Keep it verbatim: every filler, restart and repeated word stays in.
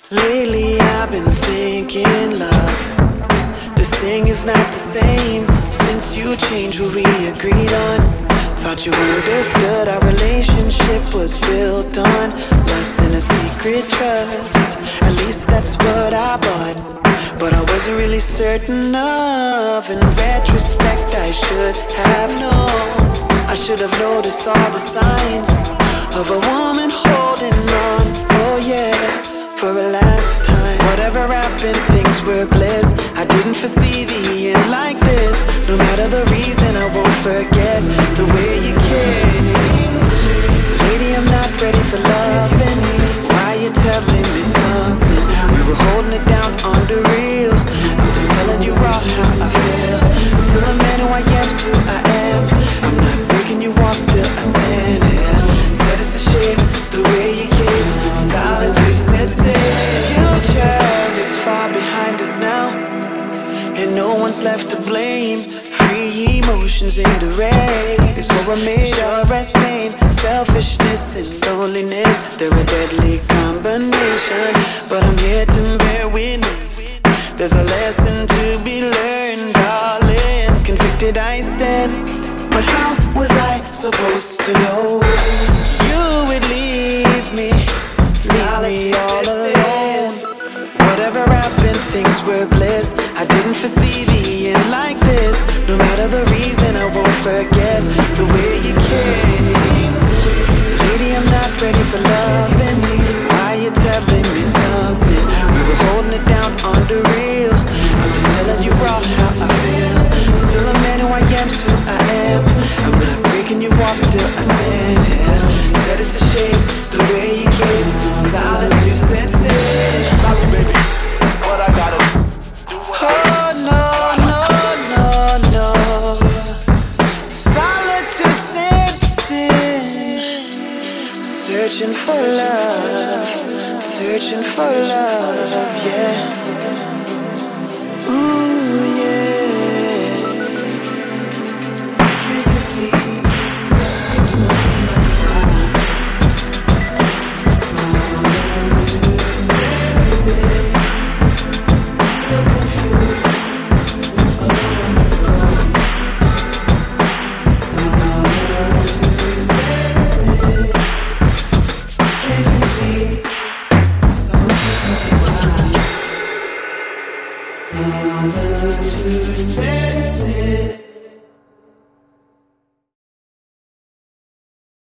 Lately I've been thinking, love, this thing is not the same since you changed what we agreed on. Thought you understood our relationship was built on lust and a secret trust. At least that's what I bought, but I wasn't really certain of. In retrospect, I should have known. I should have noticed all the signs of a woman holding on. Oh yeah, for a last time. Whatever happened, things were bliss. I didn't foresee the end like this. No matter the reason, I won't forget the way you came. Lady, I'm not ready for loving. Why you telling me something? We were holding it down on the real. I'm just telling you all how I feel. I'm still a man who I am, who I am. I'm not breaking you off, still I stand here. Said it's a shame the way you came. Solitude said say future is far behind us now, and no one's left to blame. Free emotions in the rain is what we're made of. Rest, pain, selfishness and loneliness, they're a deadly combination. But I'm here to bear witness. There's a lesson to be learned, darling. Convicted I stand, but how was I supposed to know you would leave me, leave me all alone? Whatever happened, things were bliss. I didn't foresee the end like this. No matter the reason, I won't forget the way you came. Lady, I'm not ready for loving. Why you telling me something? We were holding it down on the real. I'm just telling you all how I feel. Still a man who I am, who I am. I'm not breaking you off, still I stand here. Said it's a shame the way you came. Solitude said say. Sorry, baby, what I gotta do. Oh no, no, no, no. Solitude said sin. Searching for love, searching for love, yeah. Ooh, yeah. Solitude said